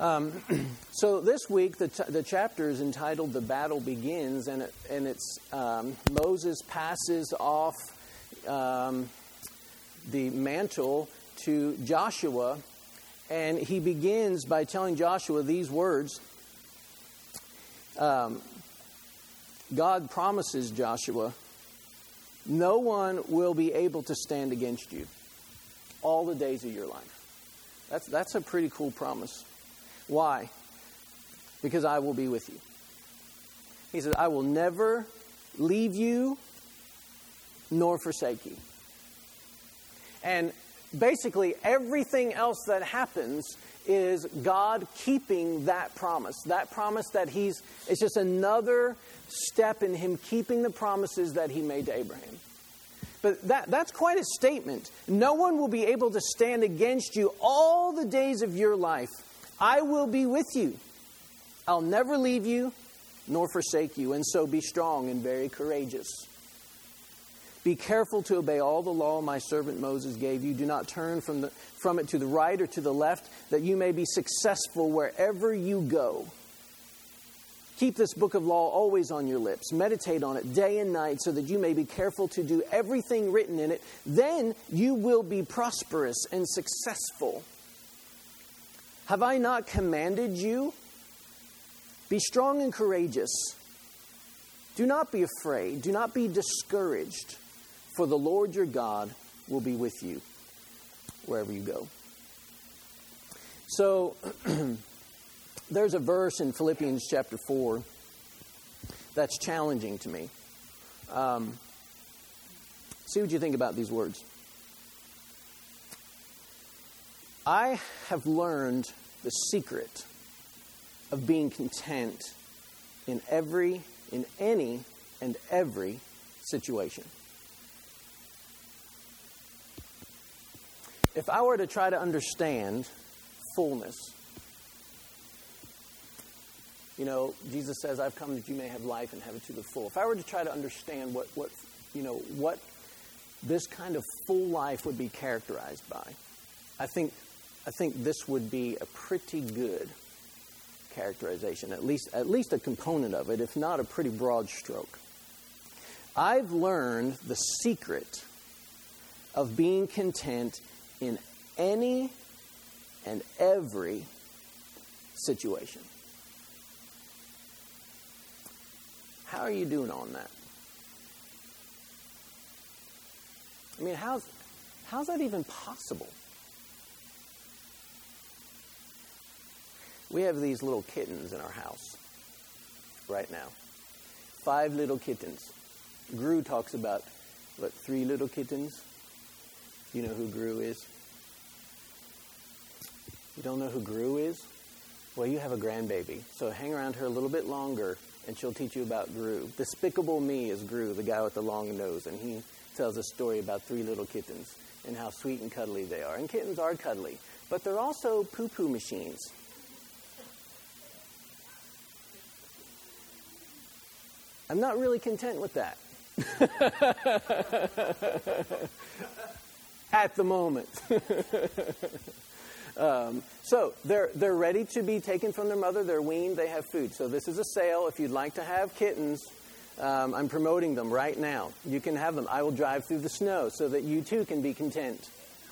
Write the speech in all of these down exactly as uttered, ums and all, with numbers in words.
Um, so this week, the, ch- the chapter is entitled "The Battle Begins," and it, and it's um, Moses passes off um, the mantle to Joshua, and he begins by telling Joshua these words. Um, God promises Joshua, no one will be able to stand against you all the days of your life. That's, that's a pretty cool promise. Why? Because I will be with you. He says, I will never leave you nor forsake you. And basically everything else that happens is God keeping that promise. That promise that he's, it's just another step in him keeping the promises that he made to Abraham. But that, that's quite a statement. No one will be able to stand against you all the days of your life. I will be with you. I'll never leave you nor forsake you. And so be strong and very courageous. Be careful to obey all the law my servant Moses gave you. Do not turn from the, from it to the right or to the left, that you may be successful wherever you go. Keep this book of law always on your lips. Meditate on it day and night so that you may be careful to do everything written in it. Then you will be prosperous and successful. Have I not commanded you? Be strong and courageous. Do not be afraid. Do not be discouraged. For the Lord your God will be with you wherever you go. So, there's a verse in Philippians chapter four that's challenging to me. Um, see what you think about these words. I have learned the secret of being content in every, in any and every situation. If I were to try to understand fullness, you know, Jesus says, I've come that you may have life and have it to the full. If I were to try to understand what, what, you know, what this kind of full life would be characterized by, I think, I think this would be a pretty good characterization, at least, at least a component of it, if not a pretty broad stroke. I've learned the secret of being content in any and every situation. How are you doing on that? I mean, how's, how's that even possible? We have these little kittens in our house right now. Five little kittens. Gru talks about, what, three little kittens? You know who Gru is? You don't know who Gru is? Well, you have a grandbaby, so hang around her a little bit longer, and she'll teach you about Gru. Despicable Me is Gru, the guy with the long nose, and he tells a story about three little kittens and how sweet and cuddly they are. And kittens are cuddly, but they're also poo-poo machines. I'm not really content with that. At the moment. um, so they're they're ready to be taken from their mother. They're weaned. They have food. So this is a sale. If you'd like to have kittens, um, I'm promoting them right now. You can have them. I will drive through the snow so that you too can be content.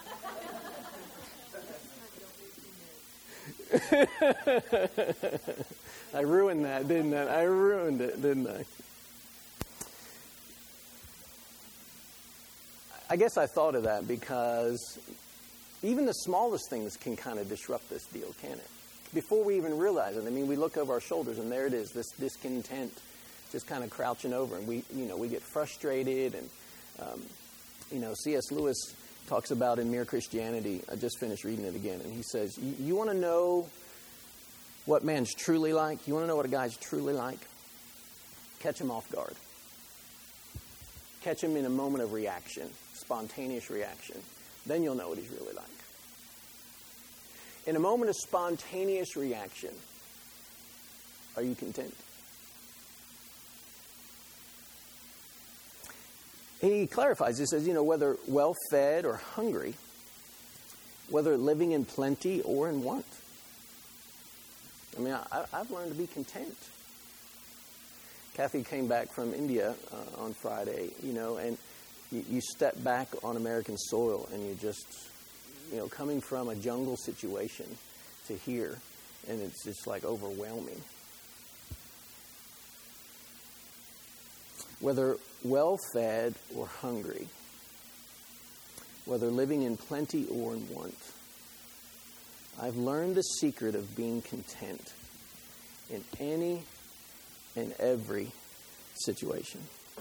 I ruined that, didn't I? I ruined it, didn't I? I guess I thought of that because even the smallest things can kind of disrupt this deal, can't it? Before we even realize it. I mean, we look over our shoulders and there it is, this discontent just kind of crouching over. And we, you know, we get frustrated. And, um, you know, C S Lewis talks about in Mere Christianity. I just finished reading it again. And he says, you, you want to know what man's truly like? You want to know what a guy's truly like? Catch him off guard. Catch him in a moment of reaction, spontaneous reaction. Then you'll know what he's really like. In a moment of spontaneous reaction, are you content? He clarifies, he says, you know, whether well-fed or hungry, whether living in plenty or in want. I mean, I, I've learned to be content. Kathy came back from India uh, on Friday, you know, and you, you step back on American soil and you just, you know, coming from a jungle situation to here, and it's just like overwhelming. Whether well-fed or hungry, whether living in plenty or in want, I've learned the secret of being content in any and every situation.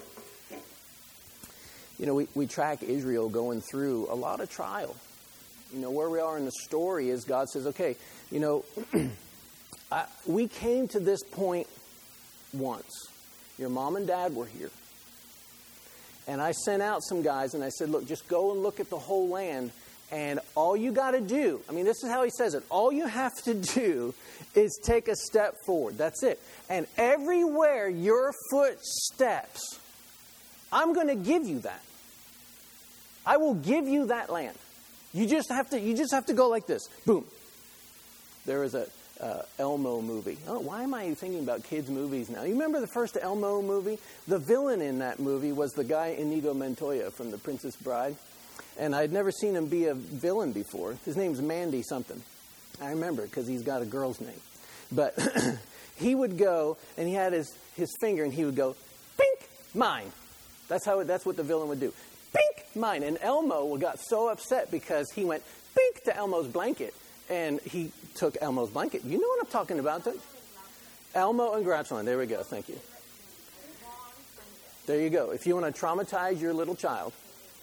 You know, we, we track Israel going through a lot of trial. You know, where we are in the story is God says, okay, you know, I, we came to this point once. Your mom and dad were here. And I sent out some guys and I said, look, just go and look at the whole land. And all you got to do, I mean, this is how he says it. All you have to do is take a step forward. That's it. And everywhere your foot steps, I'm going to give you that. I will give you that land. You just have to, you just have to go like this. Boom. There was a uh, Elmo movie. Oh, why am I thinking about kids' movies now? You remember the first Elmo movie? The villain in that movie was the guy Inigo Montoya from The Princess Bride. And I'd never seen him be a villain before. His name's Mandy something. I remember because he's got a girl's name. But he would go, and he had his, his finger, and he would go, pink, mine. That's how. That's what the villain would do. Pink, mine. And Elmo got so upset because he went pink to Elmo's blanket. And he took Elmo's blanket. You know what I'm talking about? Elmo and Grouchland. There we go. Thank you. There you go. If you want to traumatize your little child.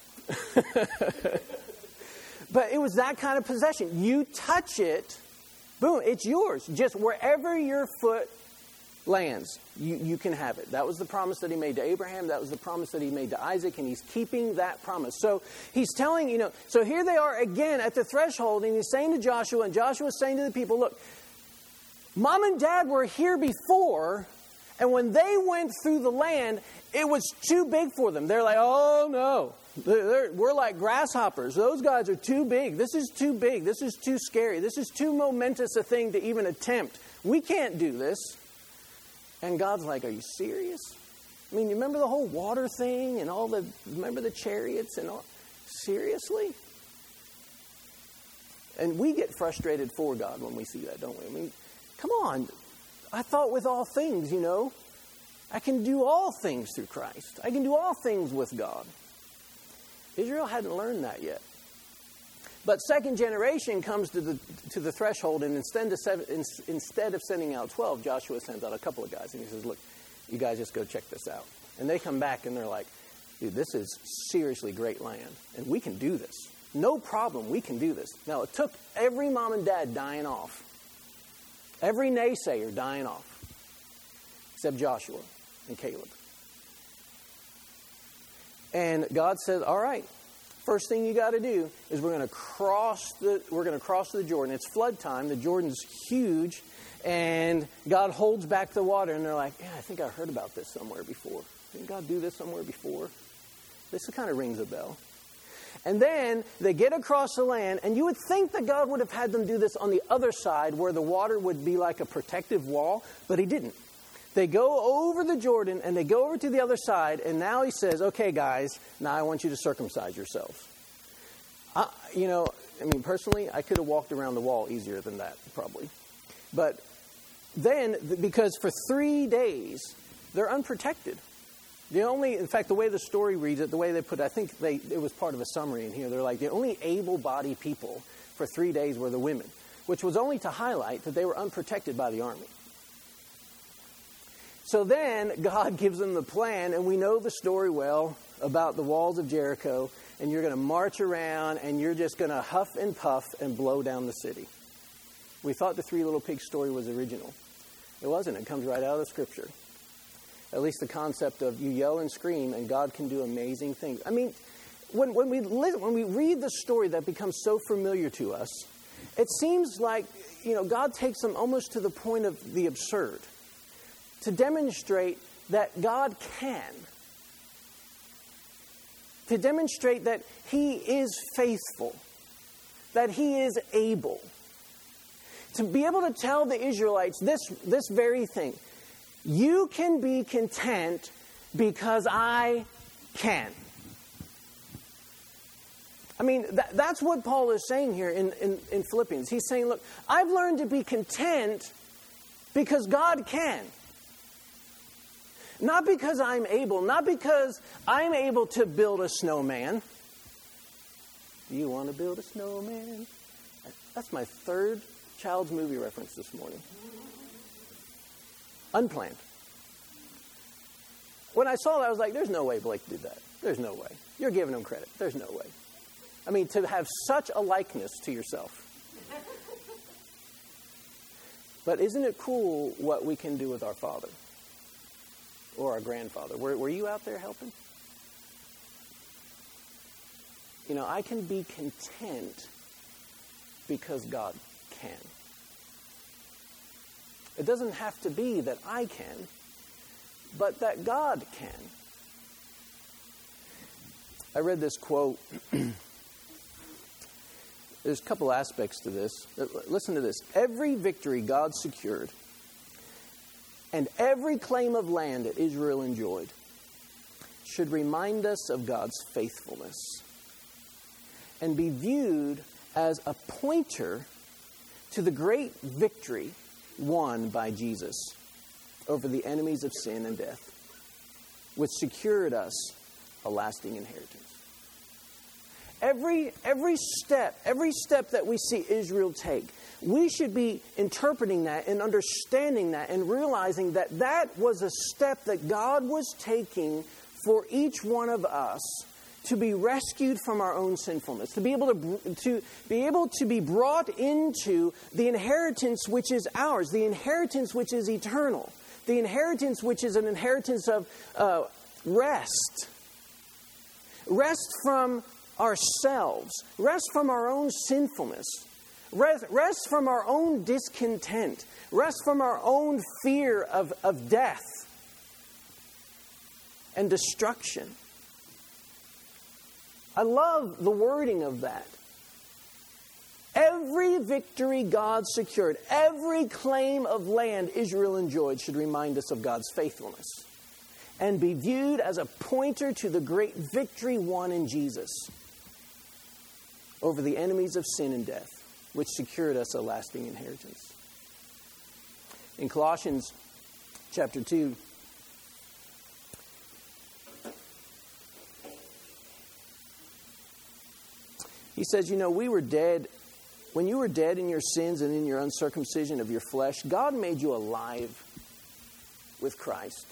But it was that kind of possession. You touch it, boom, it's yours. Just wherever your foot lands, you, you can have it. That was the promise that he made to Abraham. That was the promise that he made to Isaac, and he's keeping that promise. So he's telling, you know, so here they are again at the threshold, and he's saying to Joshua, and Joshua's saying to the people, look, Mom and Dad were here before, and when they went through the land, it was too big for them. They're like, oh, no. They're, they're, we're like grasshoppers. Those guys are too big. This is too big. This is too scary. This is too momentous a thing to even attempt. We can't do this. And God's like, are you serious? I mean, you remember the whole water thing and all the, remember the chariots and all? Seriously? And we get frustrated for God when we see that, don't we? I mean, come on. I thought with all things, you know, I can do all things through Christ. I can do all things with God. Israel hadn't learned that yet. But second generation comes to the to the threshold, and instead of, seven, in, instead of sending out twelve, Joshua sends out a couple of guys, and he says, look, you guys just go check this out. And they come back, and they're like, dude, this is seriously great land, and we can do this. No problem, we can do this. Now, it took every mom and dad dying off, every naysayer dying off, except Joshua and Caleb. And God said, all right, first thing you got to do is we're going to cross the we're going to cross the Jordan. It's flood time. The Jordan's huge, and God holds back the water. And they're like, yeah, I think I heard about this somewhere before. Didn't God do this somewhere before? This kind of rings a bell. And then they get across the land, and you would think that God would have had them do this on the other side where the water would be like a protective wall, but he didn't. They go over the Jordan, and they go over to the other side, and now he says, okay, guys, now I want you to circumcise yourselves. I, you know, I mean, personally, I could have walked around the wall easier than that, probably. But then, because for three days, they're unprotected. The only, in fact, the way the story reads it, the way they put it, I think they, it was part of a summary in here. They're like, the only able-bodied people for three days were the women, which was only to highlight that they were unprotected by the army. So then God gives them the plan, and we know the story well about the walls of Jericho, and you're going to march around, and you're just going to huff and puff and blow down the city. We thought the Three Little Pigs story was original. It wasn't. It comes right out of the Scripture. At least the concept of you yell and scream, and God can do amazing things. I mean, when, when, we, listen, when we read the story that becomes so familiar to us, it seems like, you know, God takes them almost to the point of the absurd, to demonstrate that God can. To demonstrate that he is faithful. That he is able. to be able to tell the Israelites this, this very thing. You can be content because I can. I mean, that, that's what Paul is saying here in, in, in Philippians. He's saying, look, I've learned to be content because God can. Not because I'm able, not because I'm able to build a snowman. Do you want to build a snowman? That's my third child's movie reference this morning. Unplanned. When I saw that, I was like, there's no way Blake did that. There's no way. You're giving him credit. There's no way. I mean, to have such a likeness to yourself. But isn't it cool what we can do with our father? Or our grandfather. Were, were you out there helping? You know, I can be content because God can. It doesn't have to be that I can, but that God can. I read this quote. There's a couple aspects to this. Listen to this. Every victory God secured and every claim of land that Israel enjoyed should remind us of God's faithfulness and be viewed as a pointer to the great victory won by Jesus over the enemies of sin and death, which secured us a lasting inheritance. Every, every step, every step that we see Israel take, we should be interpreting that and understanding that and realizing that that was a step that God was taking for each one of us to be rescued from our own sinfulness, to be able to, to be able to be brought into the inheritance which is ours, the inheritance which is eternal, the inheritance which is an inheritance of uh, rest. Rest from ourselves. Rest from our own sinfulness. Rest, rest from our own discontent. Rest from our own fear of, of death and destruction. I love the wording of that. Every victory God secured, every claim of land Israel enjoyed should remind us of God's faithfulness and be viewed as a pointer to the great victory won in Jesus over the enemies of sin and death, which secured us a lasting inheritance. In Colossians chapter two, he says, you know, we were dead. When you were dead in your sins and in your uncircumcision of your flesh, God made you alive with Christ.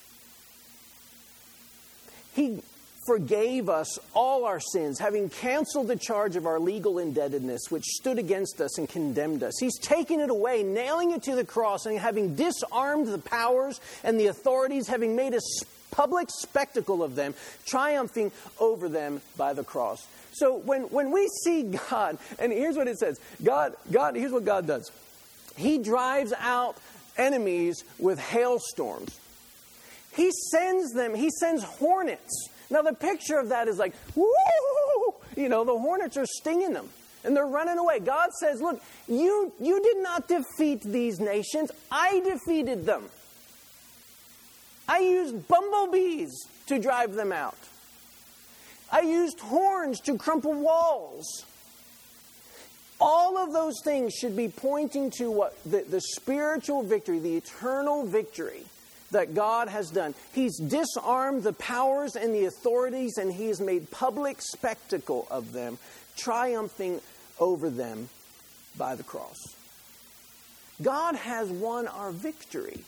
He forgave us all our sins, having canceled the charge of our legal indebtedness, which stood against us and condemned us. He's taken it away, nailing it to the cross, and having disarmed the powers and the authorities, having made a public spectacle of them, triumphing over them by the cross. So when, when we see God, and here's what it says, God, God, here's what God does. He drives out enemies with hailstorms. He sends them, he sends hornets. Now the picture of that is like, woo! You know, the hornets are stinging them and they're running away. God says, look, you, you did not defeat these nations. I defeated them. I used bumblebees to drive them out. I used horns to crumple walls. All of those things should be pointing to what the, the spiritual victory, the eternal victory that God has done. He's disarmed the powers and the authorities, and He has made public spectacle of them, triumphing over them by the cross. God has won our victory.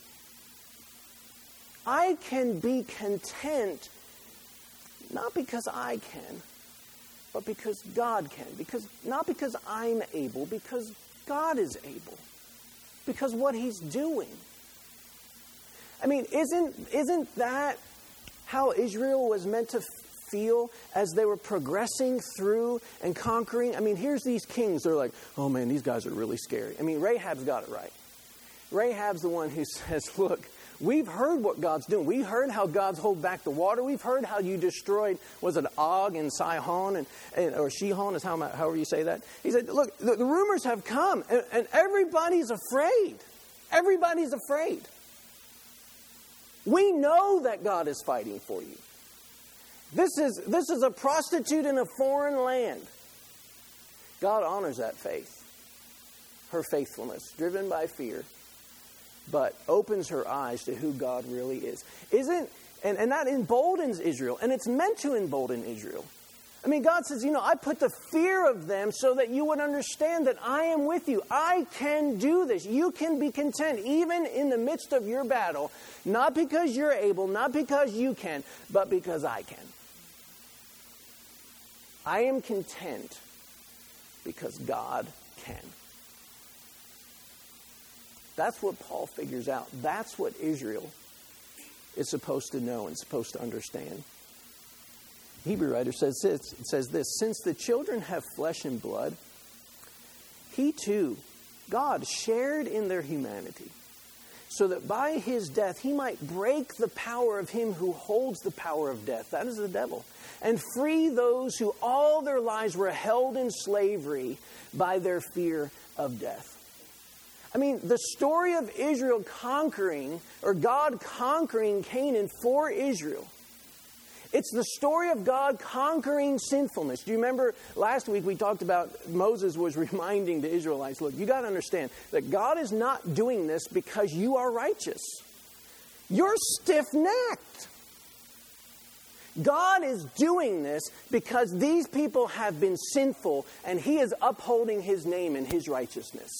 I can be content not because I can, but because God can. Because not because I'm able, because God is able. Because what He's doing. I mean, isn't isn't that how Israel was meant to feel as they were progressing through and conquering? I mean, here's these kings. They're like, oh man, these guys are really scary. I mean, Rahab's got it right. Rahab's the one who says, look, We've heard what God's doing. We've heard how God's hold back the water. We've heard how you destroyed, was it Og and Sihon, and, and, or Shihon, is how, however you say that. He said, look, the, the rumors have come, and, and everybody's afraid. Everybody's afraid. We know that God is fighting for you. This is, this is a prostitute in a foreign land. God honors that faith, her faithfulness, driven by fear, but opens her eyes to who God really is. Isn't, and, and that emboldens Israel, and it's meant to embolden Israel. I mean, God says, you know, I put the fear of them so that you would understand that I am with you. I can do this. You can be content even in the midst of your battle, not because you're able, not because you can, but because I can. I am content because God can. That's what Paul figures out. That's what Israel is supposed to know and supposed to understand. The Hebrew writer says this, says this, since the children have flesh and blood, he too, God, shared in their humanity, so that by his death he might break the power of him who holds the power of death, that is the devil, and free those who all their lives were held in slavery by their fear of death. I mean, the story of Israel conquering, or God conquering Canaan for Israel, it's the story of God conquering sinfulness. Do you remember last week we talked about Moses was reminding the Israelites, look, you got to understand that God is not doing this because you are righteous. You're stiff-necked. God is doing this because these people have been sinful and he is upholding his name and his righteousness.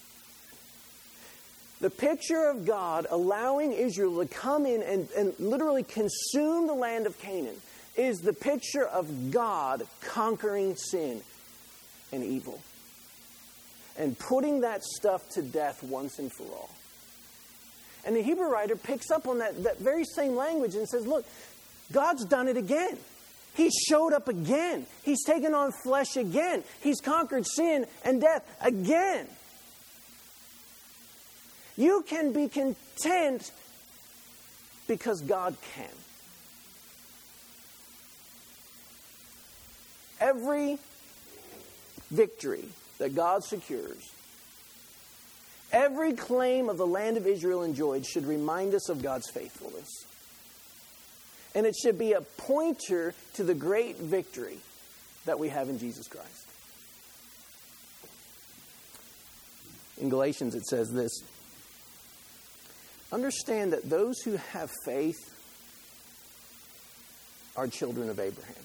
The picture of God allowing Israel to come in and, and literally consume the land of Canaan is the picture of God conquering sin and evil and putting that stuff to death once and for all. And the Hebrew writer picks up on that, that very same language and says, look, God's done it again. He showed up again. He's taken on flesh again. He's conquered sin and death again. You can be content because God can. Every victory that God secures, every claim of the land of Israel enjoyed should remind us of God's faithfulness. And it should be a pointer to the great victory that we have in Jesus Christ. In Galatians it says this, understand that those who have faith are children of Abraham.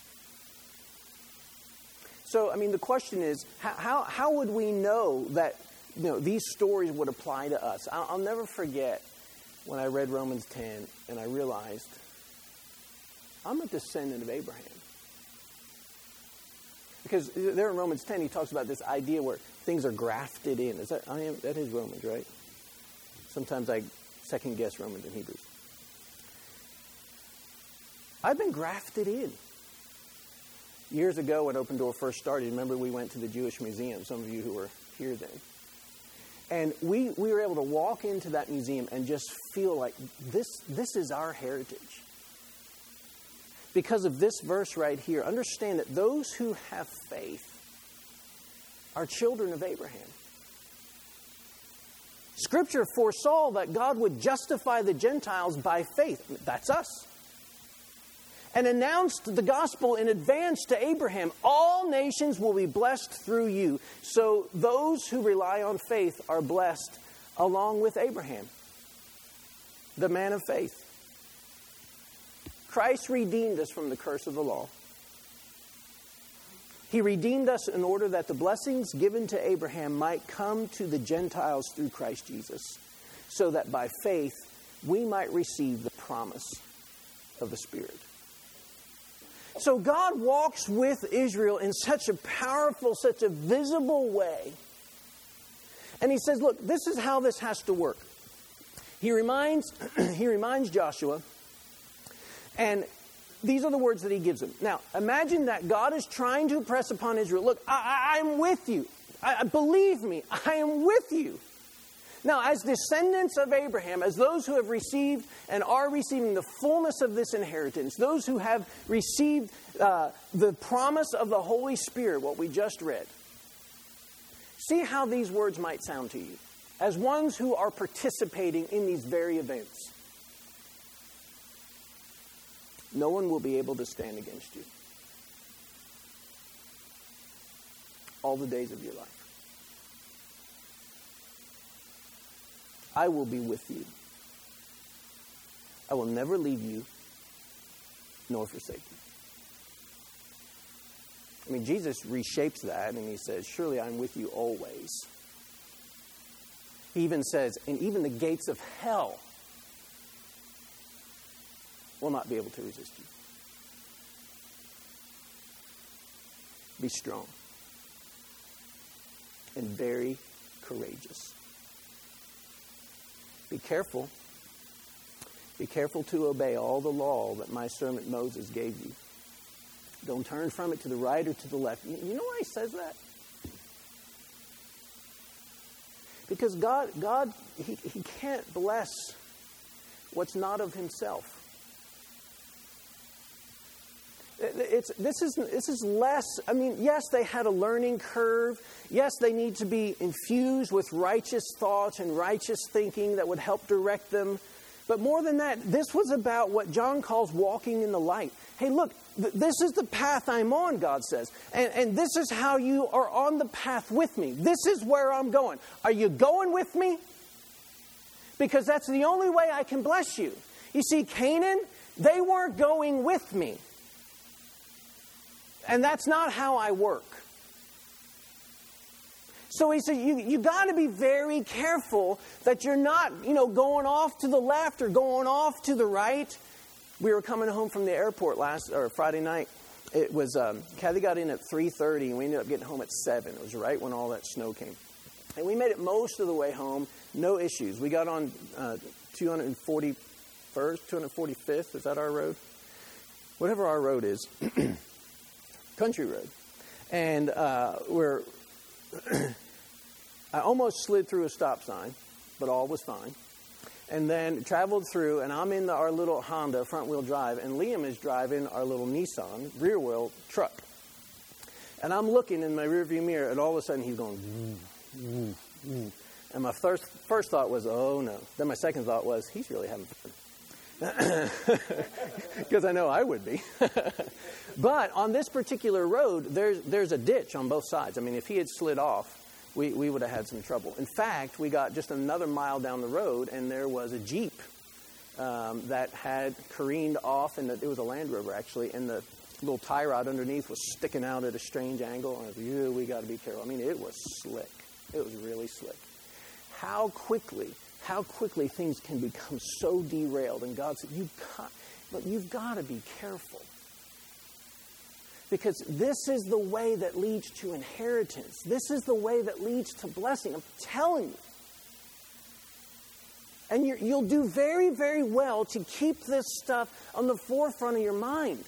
So, I mean, the question is, how, how, how would we know that, you know, these stories would apply to us? I'll, I'll never forget when I read Romans ten and I realized I'm a descendant of Abraham. Because there in Romans ten, he talks about this idea where things are grafted in. Is that, I am, that is Romans, right? Sometimes I second guess Romans and Hebrews. I've been grafted in. Years ago when Open Door first started, remember we went to the Jewish Museum, some of you who were here then. And we, we were able to walk into that museum and just feel like this, this is our heritage. Because of this verse right here, understand that those who have faith are children of Abraham. Scripture foresaw that God would justify the Gentiles by faith. That's us. And announced the gospel in advance to Abraham. All nations will be blessed through you. So those who rely on faith are blessed along with Abraham, the man of faith. Christ redeemed us from the curse of the law. He redeemed us in order that the blessings given to Abraham might come to the Gentiles through Christ Jesus, so that by faith we might receive the promise of the Spirit. So God walks with Israel in such a powerful, such a visible way. And he says, look, this is how this has to work. He reminds, he reminds Joshua, and these are the words that he gives him. Now, imagine that God is trying to impress upon Israel, look, I, I, I'm with you. I, believe me, I am with you. Now, as descendants of Abraham, as those who have received and are receiving the fullness of this inheritance, those who have received uh, the promise of the Holy Spirit, what we just read, see how these words might sound to you as ones who are participating in these very events. No one will be able to stand against you all the days of your life. I will be with you. I will never leave you nor forsake you. I mean, Jesus reshapes that and he says, surely I'm with you always. He even says, and even the gates of hell will not be able to resist you. Be strong and very courageous. Be careful. Be careful to obey all the law that my servant Moses gave you. Don't turn from it to the right or to the left. You know why he says that? Because God, God, he, he can't bless what's not of himself. It's, this is this is less, I mean, yes, they had a learning curve. Yes, they need to be infused with righteous thoughts and righteous thinking that would help direct them. But more than that, this was about what John calls walking in the light. Hey, look, th- this is the path I'm on, God says. And, and this is how you are on the path with me. This is where I'm going. Are you going with me? Because that's the only way I can bless you. You see, Canaan, they weren't going with me. And that's not how I work. So he said, you, you got to be very careful that you're not, you know, going off to the left or going off to the right. We were coming home from the airport last, or Friday night. It was, um, Kathy got in at three thirty and we ended up getting home at seven. It was right when all that snow came. And we made it most of the way home, no issues. We got on uh, two hundred forty-first, two hundred forty-fifth, is that our road? Whatever our road is. Country road. And uh, we're, I almost slid through a stop sign, but all was fine. And then traveled through, and I'm in the, our little Honda front-wheel drive, and Liam is driving our little Nissan rear-wheel truck. And I'm looking in my rearview mirror, and all of a sudden he's going, woo, woo, woo. And my first, first thought was, oh no. Then my second thought was, he's really having fun. Because I know I would be. But on this particular road, there's there's a ditch on both sides. I mean, if he had slid off, we, we would have had some trouble. In fact, we got just another mile down the road, and there was a Jeep um, that had careened off, and it was a Land Rover, actually, and the little tie rod underneath was sticking out at a strange angle. And I was like, yeah, we got to be careful. I mean, it was slick. It was really slick. How quickly... How quickly things can become so derailed. And God said, you've got, look, you've got to be careful. Because this is the way that leads to inheritance. This is the way that leads to blessing. I'm telling you. And you're, you'll do very, very well to keep this stuff on the forefront of your mind.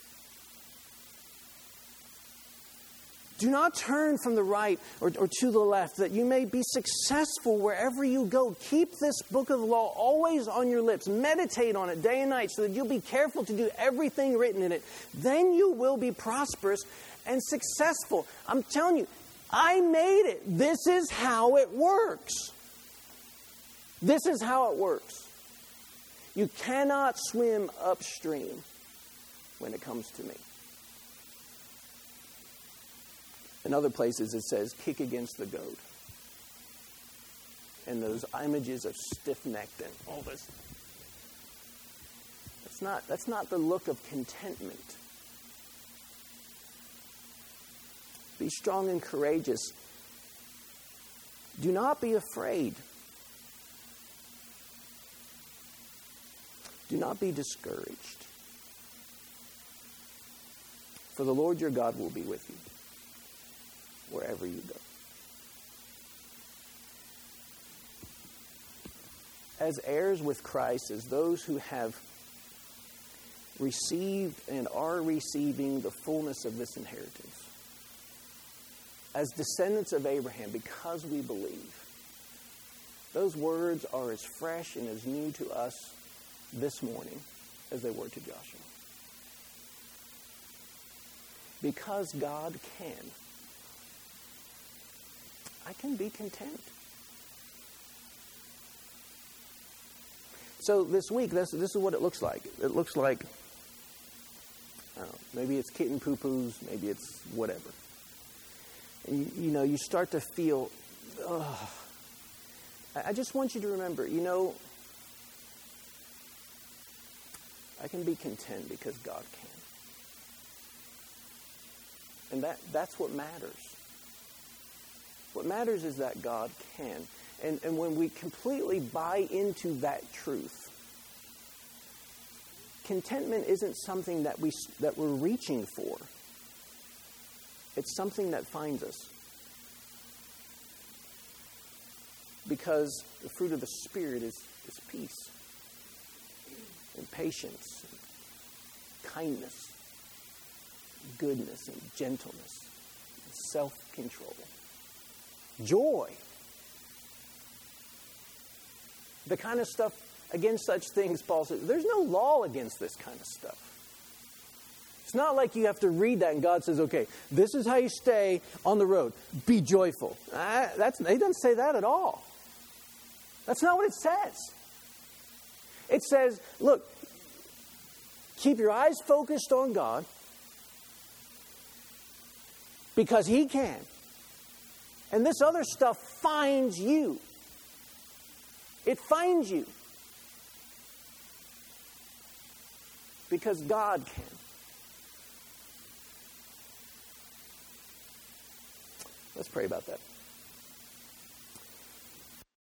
Do not turn from the right or, or to the left, that you may be successful wherever you go. Keep this book of the law always on your lips. Meditate on it day and night so that you'll be careful to do everything written in it. Then you will be prosperous and successful. I'm telling you, I made it. This is how it works. This is how it works. You cannot swim upstream when it comes to me. In other places it says, kick against the goat. And those images of stiff-necked and all this. That's not, that's not the look of contentment. Be strong and courageous. Do not be afraid. Do not be discouraged. For the Lord your God will be with you wherever you go. As heirs with Christ, as those who have received and are receiving the fullness of this inheritance, as descendants of Abraham, because we believe, Those words are as fresh and as new to us this morning as they were to Joshua. Because God can, I can be content. So this week, this, this is what it looks like. It looks like, I don't know, maybe it's kitten poo-poos, maybe it's whatever. And you, you know, you start to feel, ugh. I just want you to remember, you know, I can be content because God can. And that, that's what matters. What matters is that God can. And, and when we completely buy into that truth, contentment isn't something that, we, that we're reaching for. It's something that finds us. Because the fruit of the Spirit is, is peace and patience and kindness, and goodness and gentleness and self-control. Joy. The kind of stuff, against such things, Paul says, there's no law against this kind of stuff. It's not like you have to read that and God says, okay, this is how you stay on the road. Be joyful. Uh, that's, he doesn't say that at all. That's not what it says. It says, look, keep your eyes focused on God because He can. And this other stuff finds you. It finds you. Because God can. Let's pray about that.